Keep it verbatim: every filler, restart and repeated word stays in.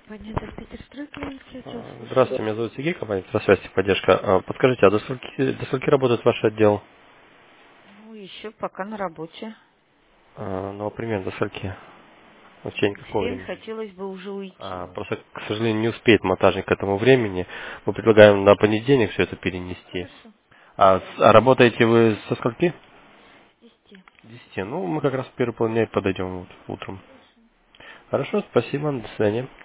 Компания Санкт-Петербург, отдел А, слушаю. Здравствуйте, меня зовут Сергей, компания «Связь поддержка». А, Подскажите, а до скольки, до скольки работает ваш отдел? Ну, еще пока на работе. А, Ну, примерно до скольки? В течение В какого семь времени? хотелось бы уже А, уйти. Просто, к сожалению, не успеет монтажник к этому времени. Мы предлагаем на понедельник все это перенести. Хорошо. А, с- а работаете вы со скольки? С десяти. С десяти. Ну, мы как раз в первый полдня и подойдем вот утром. Хорошо. Хорошо, спасибо, до свидания.